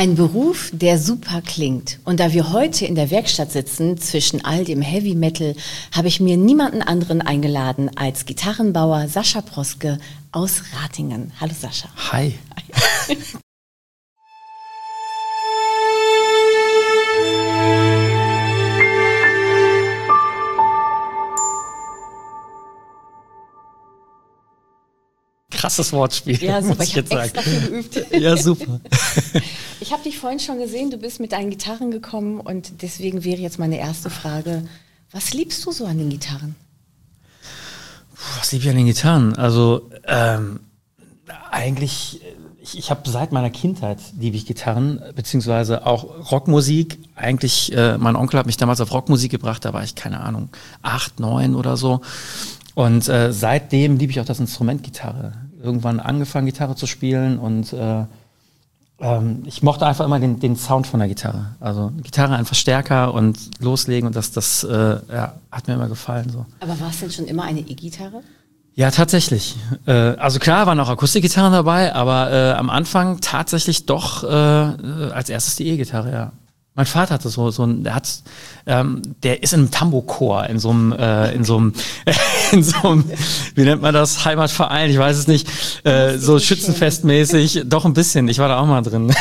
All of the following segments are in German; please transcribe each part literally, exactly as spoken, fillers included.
Ein Beruf, der super klingt. Und da wir heute in der Werkstatt sitzen, zwischen all dem Heavy Metal, habe ich mir niemanden anderen eingeladen als Gitarrenbauer Sascha Proske aus Ratingen. Hallo Sascha. Hi. Hi. Krasses Wortspiel. Ja, super. Muss ich, ich jetzt habe extra viel geübt. Ja, super. Ich habe dich vorhin schon gesehen, du bist mit deinen Gitarren gekommen und deswegen wäre jetzt meine erste Frage, was liebst du so an den Gitarren? Was liebe ich an den Gitarren? Also ähm, eigentlich, ich, ich habe seit meiner Kindheit liebe ich Gitarren, beziehungsweise auch Rockmusik. Eigentlich, äh, mein Onkel hat mich damals auf Rockmusik gebracht, da war ich, keine Ahnung, acht, neun oder so. Und äh, seitdem liebe ich auch das Instrument Gitarre. Irgendwann angefangen, Gitarre zu spielen und äh, ähm, ich mochte einfach immer den, den Sound von der Gitarre. Also Gitarre einfach stärker und loslegen und das, das äh, ja, hat mir immer gefallen. So. Aber war es denn schon immer eine E-Gitarre? Ja, tatsächlich. Äh, also klar waren auch Akustikgitarren dabei, aber äh, am Anfang tatsächlich doch äh, als erstes die E-Gitarre, ja. Mein Vater hatte so so ein, der hat, ähm, der ist in einem Tambourchor, in so einem, äh, in so einem, in so einem, wie nennt man das, Heimatverein, ich weiß es nicht, äh, so schützenfestmäßig, doch ein bisschen, ich war da auch mal drin.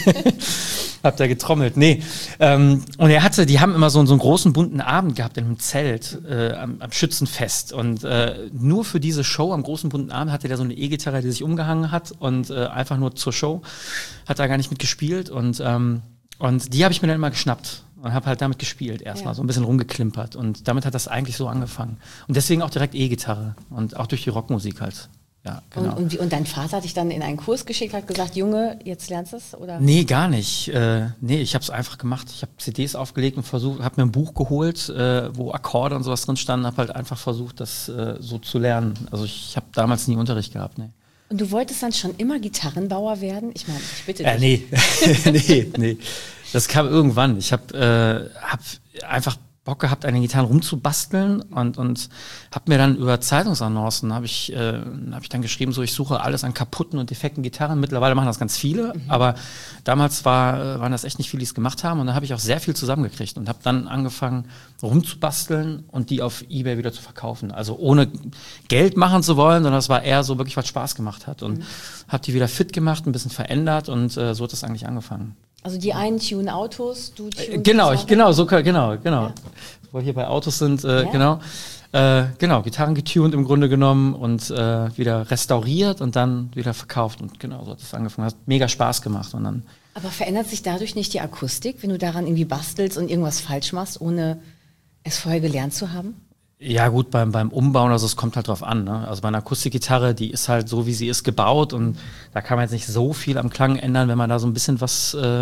Hab da getrommelt, nee. Ähm, und er hatte, die haben immer so, so einen großen bunten Abend gehabt in einem Zelt äh, am, am Schützenfest und äh, nur für diese Show am großen bunten Abend hatte der so eine E-Gitarre, die sich umgehangen hat und äh, einfach nur zur Show, hat da gar nicht mitgespielt und ähm, Und die habe ich mir dann immer geschnappt und habe halt damit gespielt erstmal, ja. So ein bisschen rumgeklimpert. Und damit hat das eigentlich so angefangen. Und deswegen auch direkt E-Gitarre und auch durch die Rockmusik halt. Ja, genau. Und, und, wie, und dein Vater hat dich dann in einen Kurs geschickt, hat gesagt, Junge, jetzt lernst du es? Oder? Nee, gar nicht. Äh, nee, ich habe es einfach gemacht. Ich habe C Ds aufgelegt und versucht, habe mir ein Buch geholt, äh, wo Akkorde und sowas drin standen, habe halt einfach versucht, das äh, so zu lernen. Also ich habe damals nie Unterricht gehabt, nee. Und du wolltest dann schon immer Gitarrenbauer werden? Ich meine, ich bitte dich. Äh, nee, nee, nee. Das kam irgendwann. Ich habe äh, hab einfach Bock gehabt, an den Gitarren rumzubasteln und und habe mir dann über Zeitungsannoncen habe ich äh, habe ich dann geschrieben, so ich suche alles an kaputten und defekten Gitarren. Mittlerweile machen das ganz viele, mhm. aber damals war waren das echt nicht viele, die es gemacht haben und da habe ich auch sehr viel zusammengekriegt und habe dann angefangen rumzubasteln und die auf eBay wieder zu verkaufen. Also ohne Geld machen zu wollen, sondern das war eher so wirklich, was Spaß gemacht hat und mhm. habe die wieder fit gemacht, ein bisschen verändert und äh, so hat das eigentlich angefangen. Also die einen tunen Autos, du tunst Genau, ich, genau, so genau, genau. Ja. Wo wir hier bei Autos sind, äh, ja. genau. Äh, genau, Gitarren getuned im Grunde genommen und äh, wieder restauriert und dann wieder verkauft. Und genau, so hat das angefangen. Hat mega Spaß gemacht. Und dann Aber verändert sich dadurch nicht die Akustik, wenn du daran irgendwie bastelst und irgendwas falsch machst, ohne es vorher gelernt zu haben? Ja gut, beim beim Umbauen, also es kommt halt drauf an. Ne? Also bei einer Akustikgitarre, die ist halt so, wie sie ist, gebaut und da kann man jetzt nicht so viel am Klang ändern, wenn man da so ein bisschen was äh,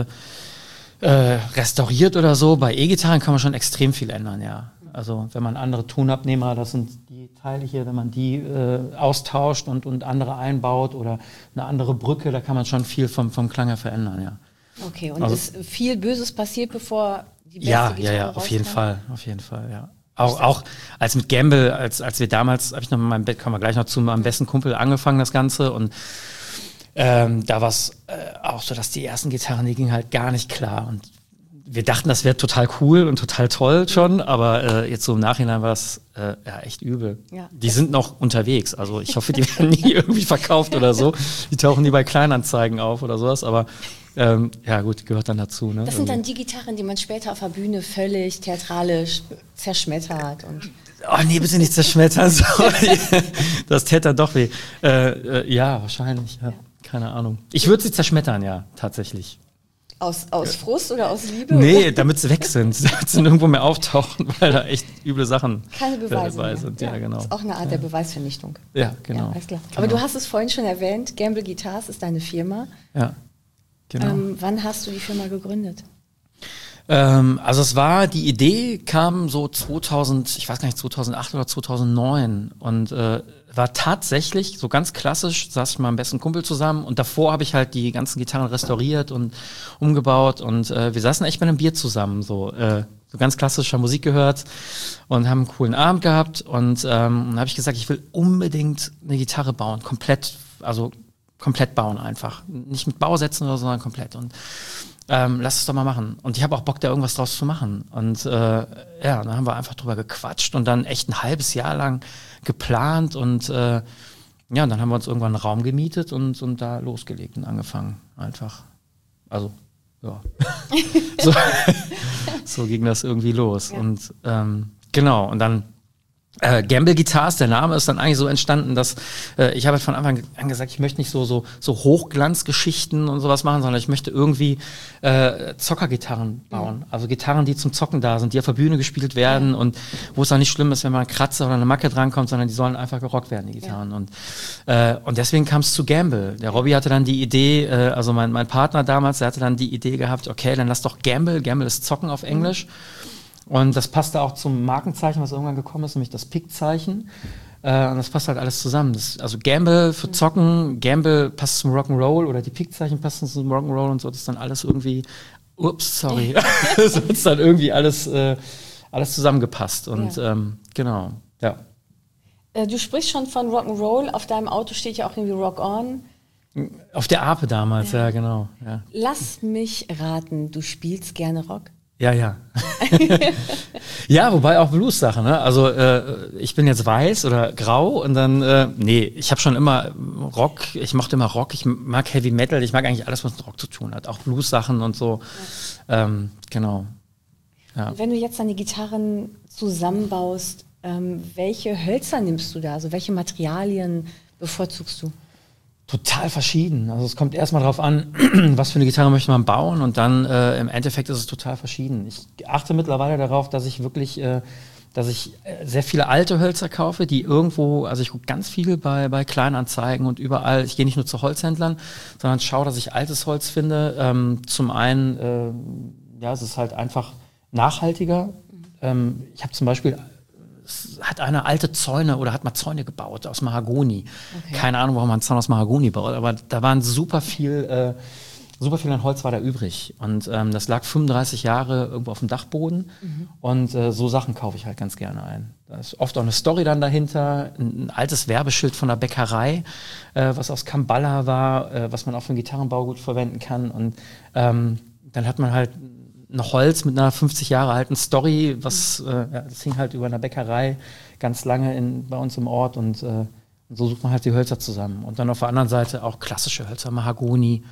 äh, restauriert oder so. Bei E-Gitarren kann man schon extrem viel ändern, ja. Also wenn man andere Tonabnehmer, das sind die Teile hier, wenn man die äh, austauscht und und andere einbaut oder eine andere Brücke, da kann man schon viel vom vom Klang her verändern, ja. Okay, und also, ist viel Böses passiert, bevor die beste ja, Gitarre ja, ja, auf jeden rauskam? Fall, auf jeden Fall, ja. Auch, auch als mit Gamble, als, als wir damals, habe ich noch mit meinem Bett, kommen wir gleich noch zu meinem besten Kumpel angefangen, das Ganze. Und ähm, da war es äh, auch so, dass die ersten Gitarren, die gingen halt gar nicht klar. Und wir dachten, das wäre total cool und total toll schon, aber äh, jetzt so im Nachhinein war es äh, ja echt übel. Ja. Die sind noch unterwegs, also ich hoffe, die werden nie irgendwie verkauft oder so. Die tauchen nie bei Kleinanzeigen auf oder sowas, aber ähm, ja gut, gehört dann dazu. Ne? Das sind dann die Gitarren, die man später auf der Bühne völlig theatralisch zerschmettert. Und oh nee, bitte nicht zerschmettern, sorry. Das täte dann doch weh. Äh, äh, ja, wahrscheinlich, ja. Ja. Keine Ahnung. Ich würde sie zerschmettern, ja, tatsächlich. Aus, aus Frust oder aus Liebe? Nee, oder? damit sie weg sind, damit sie nirgendwo mehr auftauchen, weil da echt üble Sachen Keine Beweise dabei sind. Ja, ja, genau. Das ist auch eine Art ja. der Beweisvernichtung. Ja, genau. Ja, alles klar. Genau. Aber du hast es vorhin schon erwähnt, Gamble Guitars ist deine Firma. Ja, genau. Ähm, wann hast du die Firma gegründet? Ähm, also es war, die Idee kam so zweitausend, ich weiß gar nicht, zweitausendacht oder zweitausendneun und äh, war tatsächlich so ganz klassisch, saß ich mit meinem besten Kumpel zusammen und davor habe ich halt die ganzen Gitarren restauriert und umgebaut und äh, wir saßen echt bei einem Bier zusammen, so äh, so ganz klassischer Musik gehört und haben einen coolen Abend gehabt und ähm, dann habe ich gesagt, ich will unbedingt eine Gitarre bauen, komplett, also komplett bauen einfach, nicht mit Bausätzen oder so, sondern komplett und ähm, lass es doch mal machen. Und ich habe auch Bock, da irgendwas draus zu machen. Und äh, ja, dann haben wir einfach drüber gequatscht und dann echt ein halbes Jahr lang geplant und äh, ja, und dann haben wir uns irgendwann einen Raum gemietet und, und da losgelegt und angefangen einfach. Also, ja. so, so ging das irgendwie los. Ja. Und ähm, genau, und dann Äh, Gamble Guitars, der Name ist dann eigentlich so entstanden, dass äh, ich habe halt von Anfang an gesagt, ich möchte nicht so so so Hochglanzgeschichten und sowas machen, sondern ich möchte irgendwie äh, Zockergitarren bauen. Mhm. Also Gitarren, die zum Zocken da sind, die auf der Bühne gespielt werden ja. und wo es auch nicht schlimm ist, wenn mal ein Kratzer oder eine Macke drankommt, sondern die sollen einfach gerockt werden, die Gitarren. Ja. Und äh, und deswegen kam es zu Gamble. Der Robby hatte dann die Idee, äh, also mein mein Partner damals, der hatte dann die Idee gehabt, okay, dann lass doch Gamble, Gamble ist Zocken auf Englisch. Mhm. Und das passte auch zum Markenzeichen, was irgendwann gekommen ist, nämlich das Pick-Zeichen. Äh, und das passt halt alles zusammen. Das, also Gamble für Zocken, Gamble passt zum Rock'n'Roll oder die Pick-Zeichen passen zum Rock'n'Roll und so. Das ist dann alles irgendwie, ups, sorry. Das ist dann irgendwie alles, äh, alles zusammengepasst. Und ja. ähm, genau, ja. Du sprichst schon von Rock'n'Roll. Auf deinem Auto steht ja auch irgendwie Rock On. Auf der Ape damals, ja, ja genau. Ja. Lass mich raten, du spielst gerne Rock? Ja, ja. Ja, wobei auch Blues-Sachen, ne? Also äh, ich bin jetzt weiß oder grau und dann, äh, nee, ich habe schon immer Rock, ich mochte immer Rock, ich mag Heavy Metal, ich mag eigentlich alles, was mit Rock zu tun hat, auch Blues-Sachen und so, ja. ähm, genau. Ja. Und wenn du jetzt deine Gitarren zusammenbaust, ähm, welche Hölzer nimmst du da, also welche Materialien bevorzugst du? Total verschieden. Also es kommt erstmal drauf an, was für eine Gitarre möchte man bauen und dann äh, im Endeffekt ist es total verschieden. Ich achte mittlerweile darauf, dass ich wirklich, äh, dass ich äh, sehr viele alte Hölzer kaufe, die irgendwo, also ich gucke ganz viel bei, bei Kleinanzeigen und überall, ich gehe nicht nur zu Holzhändlern, sondern schaue, dass ich altes Holz finde. Ähm, zum einen, äh, ja, es ist halt einfach nachhaltiger. Ähm, ich habe zum Beispiel hat eine alte Zäune oder hat mal Zäune gebaut aus Mahagoni. Okay. Keine Ahnung, warum man einen Zaun aus Mahagoni baut, aber da waren super viel, äh, super viel an Holz war da übrig. Und ähm, das lag fünfunddreißig Jahre irgendwo auf dem Dachboden. Mhm. Und äh, so Sachen kaufe ich halt ganz gerne ein. Da ist oft auch eine Story dann dahinter, ein, ein altes Werbeschild von der Bäckerei, äh, was aus Kambala war, äh, was man auch für den Gitarrenbau gut verwenden kann. Und ähm, dann hat man halt ein Holz mit einer fünfzig Jahre alten Story, was äh, ja, das hing halt über einer Bäckerei ganz lange in, bei uns im Ort und, äh, und so sucht man halt die Hölzer zusammen. Und dann auf der anderen Seite auch klassische Hölzer, Mahagoni,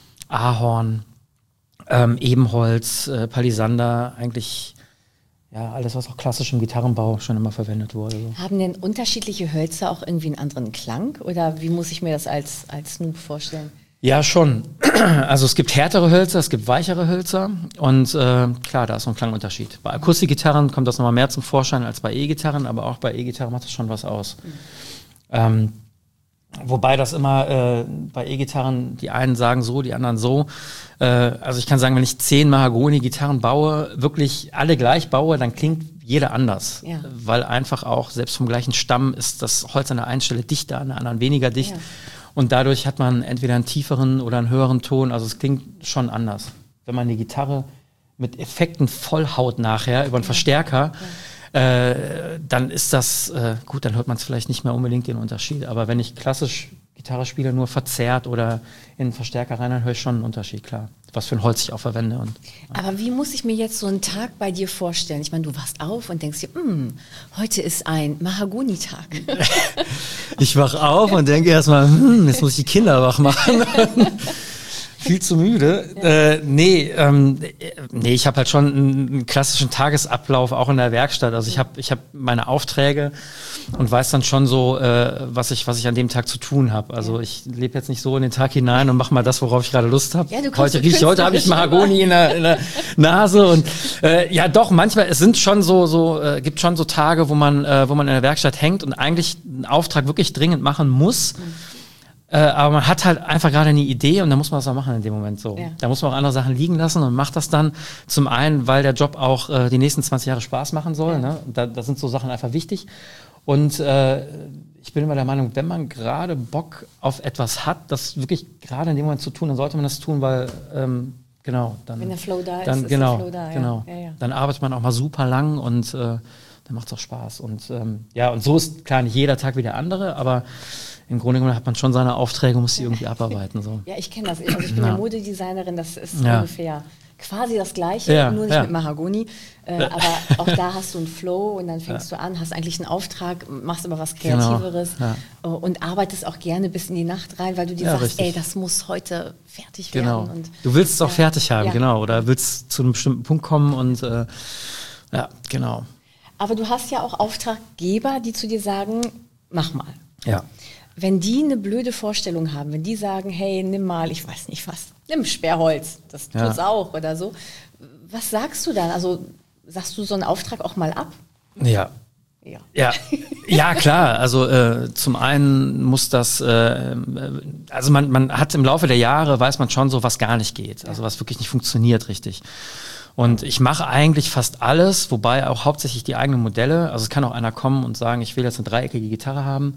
Ahorn, ähm, Ebenholz, äh, Palisander, eigentlich ja alles, was auch klassisch im Gitarrenbau schon immer verwendet wurde. So. Haben denn unterschiedliche Hölzer auch irgendwie einen anderen Klang oder wie muss ich mir das als, als Noob vorstellen? Ja, schon. Also es gibt härtere Hölzer, es gibt weichere Hölzer und äh, klar, da ist so ein Klangunterschied. Bei Akustikgitarren kommt das nochmal mehr zum Vorschein als bei E-Gitarren, aber auch bei E-Gitarren macht das schon was aus. Mhm. Ähm, wobei das immer äh, bei E-Gitarren, die einen sagen so, die anderen so. Äh, also ich kann sagen, wenn ich zehn Mahagoni-Gitarren baue, wirklich alle gleich baue, dann klingt jeder anders. Ja. Weil einfach auch, selbst vom gleichen Stamm ist das Holz an der einen Stelle dichter, an der anderen weniger dicht. Ja. Und dadurch hat man entweder einen tieferen oder einen höheren Ton. Also es klingt schon anders. Wenn man die Gitarre mit Effekten vollhaut nachher über einen Verstärker, ja. äh, dann ist das, äh, gut, dann hört man es vielleicht nicht mehr unbedingt den Unterschied. Aber wenn ich klassisch Gitarre spiele, nur verzerrt oder in einen Verstärker rein, dann höre ich schon einen Unterschied, klar. Was für ein Holz ich auch verwende. Und, ja. Aber wie muss ich mir jetzt so einen Tag bei dir vorstellen? Ich meine, du wachst auf und denkst dir, heute ist ein Mahagoni-Tag. Ich wach auf und denke erstmal, hm, jetzt muss ich die Kinder wach machen. Viel zu müde. Ja. Äh, nee, ähm, nee, ich habe halt schon einen, einen klassischen Tagesablauf auch in der Werkstatt. Also ich habe ich hab meine Aufträge und weiß dann schon so, äh, was ich was ich an dem Tag zu tun habe. Also ja. ich lebe jetzt nicht so in den Tag hinein und mache mal das, worauf ich gerade Lust habe. Ja, heute riech, heute habe ich Mahagoni in der, in der Nase und äh, ja doch, manchmal, es sind schon so, so äh, gibt schon so Tage, wo man, äh, wo man in der Werkstatt hängt und eigentlich einen Auftrag wirklich dringend machen muss. Mhm. Äh, aber man hat halt einfach gerade eine Idee und dann muss man das auch machen in dem Moment so. Ja. Da muss man auch andere Sachen liegen lassen und macht das dann zum einen, weil der Job auch äh, die nächsten zwanzig Jahre Spaß machen soll. Ja. Ne? Da, da sind so Sachen einfach wichtig. Und äh, ich bin immer der Meinung, wenn man gerade Bock auf etwas hat, das wirklich gerade in dem Moment zu tun, dann sollte man das tun, weil ähm, genau, dann, wenn der Flow da dann, ist, genau, ist der Flow da. Ja. Genau. Ja, ja. Dann arbeitet man auch mal super lang und äh, dann macht es auch Spaß. Und ähm, ja, und so ist klar nicht jeder Tag wie der andere, aber im Grunde genommen hat man schon seine Aufträge und muss die irgendwie abarbeiten. So. Ja, ich kenne das. Also ich bin ja Modedesignerin, das ist ja. ungefähr quasi das Gleiche, ja, nur nicht ja. mit Mahagoni. Äh, aber auch da hast du einen Flow und dann fängst ja. du an, hast eigentlich einen Auftrag, machst aber was Kreativeres genau. ja. und arbeitest auch gerne bis in die Nacht rein, weil du dir ja, sagst, richtig. ey, das muss heute fertig genau. werden. Und, du willst es auch ja. fertig haben, ja. genau. Oder willst zu einem bestimmten Punkt kommen und äh, ja, genau. Aber du hast ja auch Auftraggeber, die zu dir sagen, mach mal. Ja. Wenn die eine blöde Vorstellung haben, wenn die sagen, hey, nimm mal, ich weiß nicht was, nimm Sperrholz, das tut's ja. auch oder so. Was sagst du dann? Also sagst du so einen Auftrag auch mal ab? Ja. Ja, ja, ja klar. Also äh, zum einen muss das, äh, also man, man hat im Laufe der Jahre, weiß man schon so, was gar nicht geht. Also was wirklich nicht funktioniert richtig. Und ich mache eigentlich fast alles, wobei auch hauptsächlich die eigenen Modelle. Also es kann auch einer kommen und sagen, ich will jetzt eine dreieckige Gitarre haben.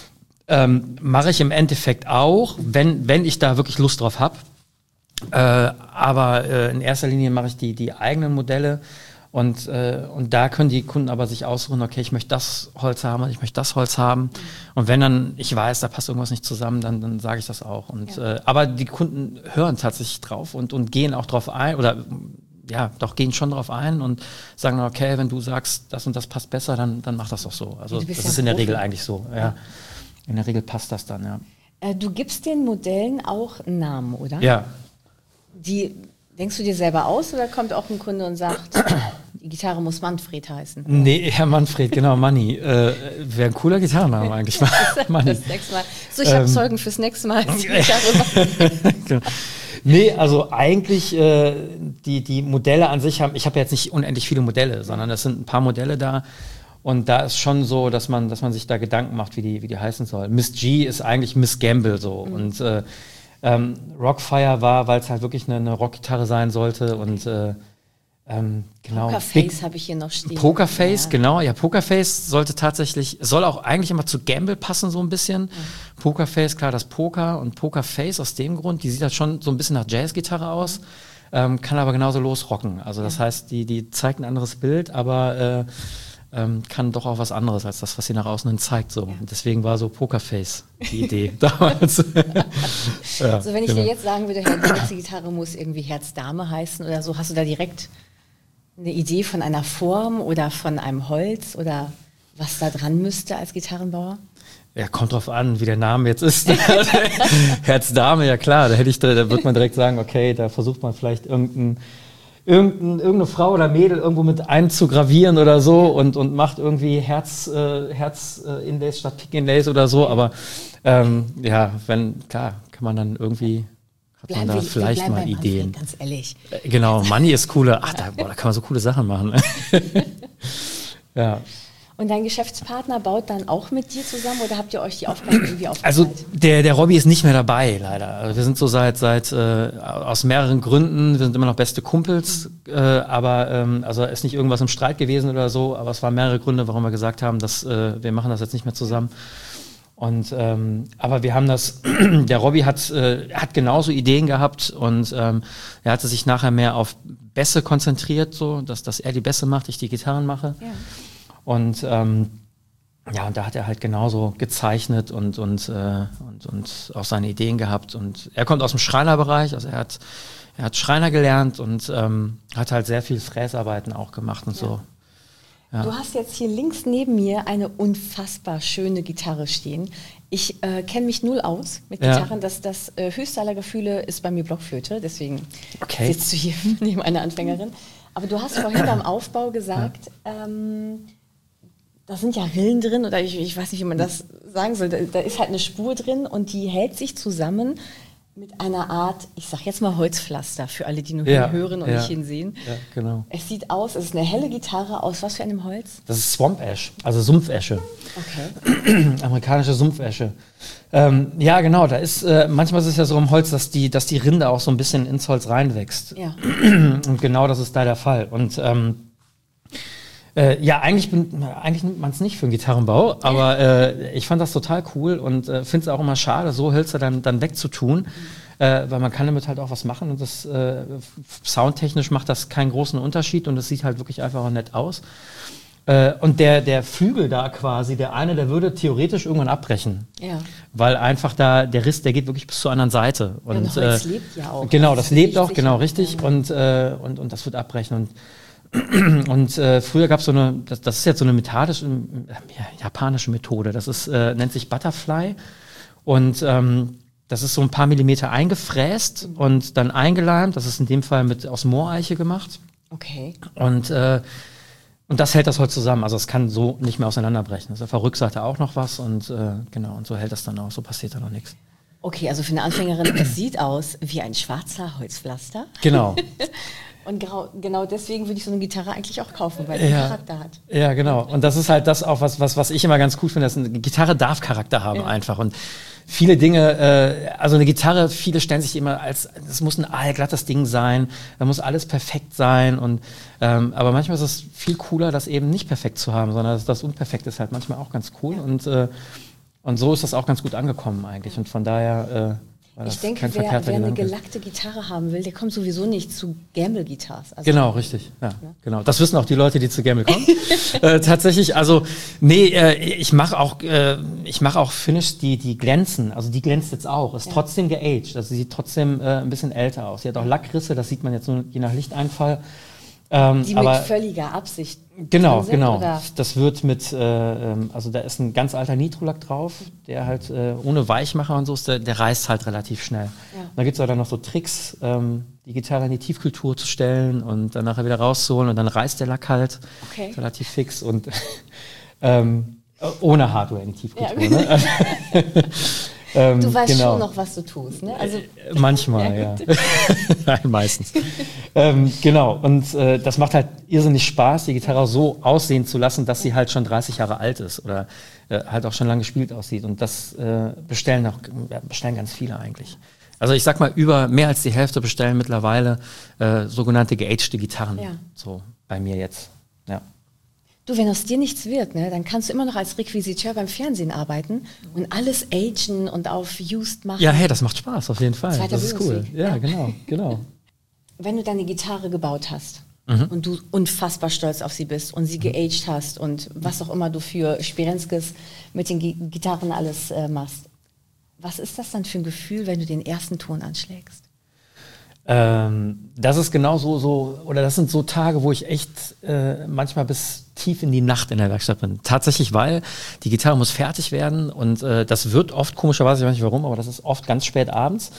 Ähm, mache ich im Endeffekt auch, wenn, wenn ich da wirklich Lust drauf habe. Äh, aber äh, in erster Linie mache ich die, die eigenen Modelle und, äh, und da können die Kunden aber sich aussuchen, okay, ich möchte das Holz haben, ich möchte das Holz haben. Und wenn dann ich weiß, da passt irgendwas nicht zusammen, dann, dann sage ich das auch. Und, ja. äh, aber die Kunden hören tatsächlich drauf und, und gehen auch drauf ein oder ja, doch gehen schon drauf ein und sagen, okay, wenn du sagst, das und das passt besser, dann, dann mach das doch so. Also das ja ist in der Regel eigentlich so, ja. ja. In der Regel passt das dann, ja. Äh, du gibst den Modellen auch einen Namen, oder? Ja. Die denkst du dir selber aus oder kommt auch ein Kunde und sagt, die Gitarre muss Manfred heißen? Nee, Herr Manfred, genau, Manni. Äh, Wäre ein cooler Gitarrenname eigentlich. Manni. Das nächste Mal. So, ich habe ähm, Zeugen fürs nächste Mal. Die genau. Nee, also eigentlich äh, die, die Modelle an sich haben, ich habe jetzt nicht unendlich viele Modelle, sondern es sind ein paar Modelle da. Und da ist schon so, dass man, dass man sich da Gedanken macht, wie die, wie die heißen soll. Miss G ist eigentlich Miss Gamble so. Mhm. Und äh, ähm, Rockfire war, weil es halt wirklich eine, eine Rockgitarre sein sollte. Und äh, ähm, genau. Pokerface habe ich hier noch stehen. Pokerface, ja. genau. Ja, Pokerface sollte tatsächlich, soll auch eigentlich immer zu Gamble passen so ein bisschen. Mhm. Pokerface, klar, das Poker und Pokerface aus dem Grund, die sieht halt schon so ein bisschen nach Jazzgitarre aus, mhm. ähm, kann aber genauso losrocken. Also das ja. heißt, die, die zeigt ein anderes Bild, aber äh, Ähm, kann doch auch was anderes als das, was sie nach außen hin zeigt. So. Und deswegen war so Pokerface die Idee damals. ja, so, wenn ich genau. dir jetzt sagen würde, Herr, die nächste Gitarre muss irgendwie Herz-Dame heißen oder so, hast du da direkt eine Idee von einer Form oder von einem Holz oder was da dran müsste als Gitarrenbauer? Ja, kommt drauf an, wie der Name jetzt ist. Herz-Dame, ja klar, da hätte ich, da wird man direkt sagen, okay, da versucht man vielleicht irgendein Irgendein, irgendeine Frau oder Mädel irgendwo mit einzugravieren oder so und, und macht irgendwie Herz, äh, Herz äh, Inlays statt Pick Inlays oder so, aber ähm, ja, wenn, klar, kann man dann irgendwie, hat bleiben man da wir, vielleicht wir mal Manfred, Ideen. Ganz ehrlich. Äh, genau, Money ist cooler, ach, da, boah, da kann man so coole Sachen machen. ja. Und dein Geschäftspartner baut dann auch mit dir zusammen oder habt ihr euch die Aufgaben irgendwie aufgeteilt? Also der, der Robby ist nicht mehr dabei, leider. Also wir sind so seit, seit äh, aus mehreren Gründen, wir sind immer noch beste Kumpels, mhm. äh, aber ähm, also ist nicht irgendwas im Streit gewesen oder so, aber es waren mehrere Gründe, warum wir gesagt haben, dass äh, wir machen das jetzt nicht mehr zusammen. Und ähm, aber wir haben das, der Robby hat, äh, hat genauso Ideen gehabt und ähm, er hatte sich nachher mehr auf Bässe konzentriert, so dass, dass er die Bässe macht, ich die Gitarren mache. Ja. Und ähm, ja, und da hat er halt genauso gezeichnet und und äh, und und auch seine Ideen gehabt. Und er kommt aus dem Schreinerbereich, also er hat er hat Schreiner gelernt und ähm, hat halt sehr viel Fräsarbeiten auch gemacht und ja. so. Ja. Du hast jetzt hier links neben mir eine unfassbar schöne Gitarre stehen. Ich äh, kenne mich null aus mit Gitarren. Ja. Das, das äh, höchste aller Gefühle ist bei mir Blockflöte, deswegen okay. sitzt du hier neben einer Anfängerin. Aber du hast vorhin beim Aufbau gesagt, ja. ähm, da sind ja Rillen drin oder ich, ich weiß nicht, wie man das sagen soll. Da, da ist halt eine Spur drin und die hält sich zusammen mit einer Art, ich sag jetzt mal Holzpflaster für alle, die nur ja, hören und ja, nicht hinsehen. Ja, genau. Es sieht aus, es ist eine helle Gitarre aus was für einem Holz? Das ist Swamp Ash, also Sumpfesche. Okay. Amerikanische Sumpfesche. Ähm, ja, genau, da ist, äh, manchmal ist es ja so im Holz, dass die, dass die Rinde auch so ein bisschen ins Holz reinwächst. Ja. Und genau das ist da der Fall. Und ähm, Äh, ja, eigentlich, bin, eigentlich nimmt man es nicht für einen Gitarrenbau, aber äh, ich fand das total cool und äh, finde es auch immer schade, so Hölzer dann, dann wegzutun, mhm. äh, weil man kann damit halt auch was machen und das äh, soundtechnisch macht das keinen großen Unterschied und es sieht halt wirklich einfach auch nett aus. Äh, und der, der Flügel da quasi, der eine, der würde theoretisch irgendwann abbrechen. Ja. Weil einfach da, der Riss, der geht wirklich bis zur anderen Seite. Und, ja, und Holz äh, lebt ja auch. Genau, das, das lebt auch, sicher. genau, richtig. Und, äh, und, und das wird abbrechen. Und, und äh, früher gab es so eine, das, das ist jetzt so eine methodische, ja, japanische Methode. Das ist, äh, nennt sich Butterfly. Und ähm, das ist so ein paar Millimeter eingefräst mhm. und dann eingeleimt. Das ist in dem Fall mit aus Mooreiche gemacht. Okay. Und äh, Und das hält das Holz zusammen. Also es kann so nicht mehr auseinanderbrechen. Also auf der Rückseite auch noch was und äh, genau, und so hält das dann auch, so passiert da noch nichts. Okay, also für eine Anfängerin, es sieht aus wie ein schwarzer Holzpflaster. Genau. Und grau, genau deswegen würde ich so eine Gitarre eigentlich auch kaufen, weil die ja. Charakter hat. Ja, genau. Und das ist halt das auch, was, was, was ich immer ganz cool finde, dass eine Gitarre darf Charakter haben ja. einfach. Und viele Dinge, äh, also eine Gitarre, viele stellen sich immer als, das muss ein aalglattes Ding sein, da muss alles perfekt sein. Und ähm, aber manchmal ist es viel cooler, das eben nicht perfekt zu haben, sondern das, das Unperfekte ist halt manchmal auch ganz cool. Ja. Und, äh, und so ist das auch ganz gut angekommen eigentlich. Und von daher äh, ich denke, wer, wer eine gelackte Gitarre haben will, der kommt sowieso nicht zu Gamble-Guitars. Also genau, richtig. Ja, ja, genau. Das wissen auch die Leute, die zu Gamble kommen. äh, tatsächlich, also nee, äh, ich mache auch, äh, ich mache auch Finish, die die glänzen. Also die glänzt jetzt auch. Ist ja. trotzdem geaged. Also sie sieht trotzdem äh, ein bisschen älter aus. Sie hat auch Lackrisse. Das sieht man jetzt nur je nach Lichteinfall. Ähm, die aber mit völliger Absicht. Genau, sind, genau. Oder? Das wird mit, äh, also da ist ein ganz alter Nitrolack drauf, der halt äh, ohne Weichmacher und so ist, der, der reißt halt relativ schnell. Ja. Da gibt es aber dann noch so Tricks, ähm, die Gitarre in die Tiefkühltruhe zu stellen und dann nachher wieder rauszuholen und dann reißt der Lack halt okay. relativ fix und ähm, ohne Hardware in die Tiefkühltruhe. Ja, okay. Ne? Ähm, du weißt genau. schon noch, was du tust, ne? Also manchmal, ja. Nein, meistens. ähm, genau, und äh, das macht halt irrsinnig Spaß, die Gitarre so aussehen zu lassen, dass sie halt schon dreißig Jahre alt ist oder äh, halt auch schon lange gespielt aussieht. Und das äh, bestellen auch ja, bestellen ganz viele eigentlich. Also ich sag mal, über mehr als die Hälfte bestellen mittlerweile äh, sogenannte geagte Gitarren. Ja. So bei mir jetzt, ja. Du, wenn aus dir nichts wird, ne, dann kannst du immer noch als Requisiteur beim Fernsehen arbeiten und alles agen und auf used machen. Ja, hey, das macht Spaß, auf jeden Fall. Zweiter das ist cool. Ja, ja, genau, genau. Wenn du deine Gitarre gebaut hast mhm. und du unfassbar stolz auf sie bist und sie geaged hast und was auch immer du für Spirenskes mit den G- Gitarren alles äh, machst, was ist das dann für ein Gefühl, wenn du den ersten Ton anschlägst? Ähm, das ist genau so, so, oder das sind so Tage, wo ich echt äh, manchmal bis tief in die Nacht in der Werkstatt bin. Tatsächlich, weil die Gitarre muss fertig werden und äh, das wird oft, komischerweise, ich weiß nicht warum, aber das ist oft ganz spät abends.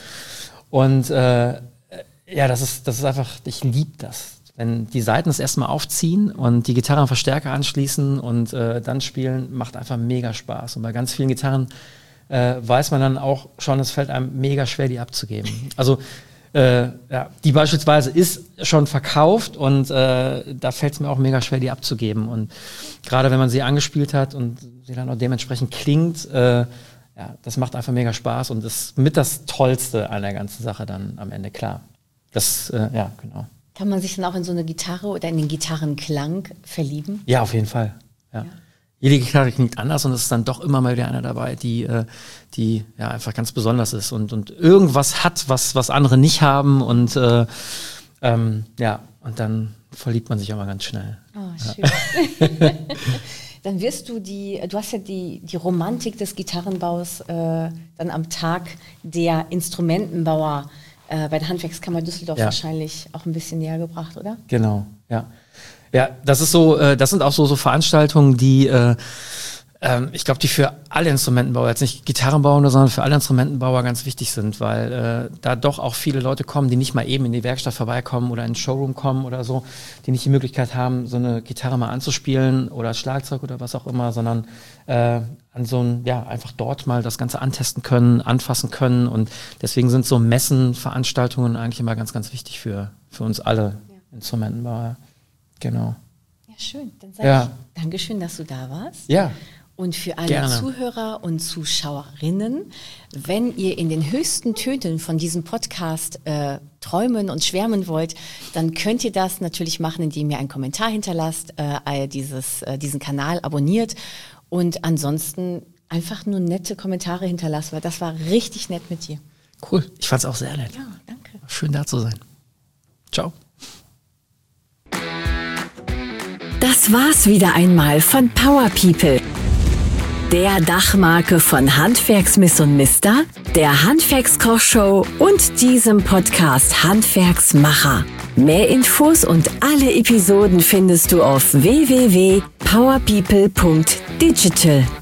Und äh, ja, das ist, das ist einfach, ich liebe das. Wenn die Saiten das erstmal aufziehen und die Gitarre am Verstärker anschließen und äh, dann spielen, macht einfach mega Spaß. Und bei ganz vielen Gitarren äh, weiß man dann auch schon, es fällt einem mega schwer, die abzugeben. Also Äh, ja, die beispielsweise ist schon verkauft und äh, da fällt es mir auch mega schwer, die abzugeben. Und gerade wenn man sie angespielt hat und sie dann auch dementsprechend klingt, äh, ja, das macht einfach mega Spaß und ist mit das Tollste an der ganzen Sache dann am Ende, klar. Das, äh, ja, genau. Kann man sich dann auch in so eine Gitarre oder in den Gitarrenklang verlieben? Ja, auf jeden Fall, ja. ja. Jede Gitarre klingt anders und es ist dann doch immer mal wieder einer dabei, die, äh, die ja einfach ganz besonders ist und, und irgendwas hat, was, was andere nicht haben und äh, ähm, ja, und dann verliebt man sich auch mal ganz schnell. Oh, schön. Ja. Dann wirst du die, du hast ja die, die Romantik des Gitarrenbaus äh, dann am Tag der Instrumentenbauer äh, bei der Handwerkskammer Düsseldorf ja. wahrscheinlich auch ein bisschen näher gebracht, oder? Genau, ja. Ja, das ist so, äh, das sind auch so, so Veranstaltungen, die, äh, ähm, ich glaube, die für alle Instrumentenbauer, jetzt nicht Gitarrenbauer, sondern für alle Instrumentenbauer ganz wichtig sind, weil äh, da doch auch viele Leute kommen, die nicht mal eben in die Werkstatt vorbeikommen oder in den Showroom kommen oder so, die nicht die Möglichkeit haben, so eine Gitarre mal anzuspielen oder Schlagzeug oder was auch immer, sondern äh, an so ein, ja, einfach dort mal das Ganze antesten können, anfassen können und deswegen sind so Messen, Veranstaltungen eigentlich immer ganz, ganz wichtig für, für uns alle ja. Instrumentenbauer. Genau. Ja, schön. Dann sage ja. ich Dankeschön, dass du da warst. Ja. Und für alle Gerne. Zuhörer und Zuschauerinnen, wenn ihr in den höchsten Tönen von diesem Podcast äh, träumen und schwärmen wollt, dann könnt ihr das natürlich machen, indem ihr einen Kommentar hinterlasst, äh, dieses, äh, diesen Kanal abonniert und ansonsten einfach nur nette Kommentare hinterlasst, weil das war richtig nett mit dir. Cool. Ich fand es auch sehr nett. Ja, danke. Schön da zu sein. Ciao. Das war's wieder einmal von Power People, der Dachmarke von Handwerksmiss und Mister, der Handwerkskochshow und diesem Podcast Handwerksmacher. Mehr Infos und alle Episoden findest du auf w w w punkt powerpeople punkt digital.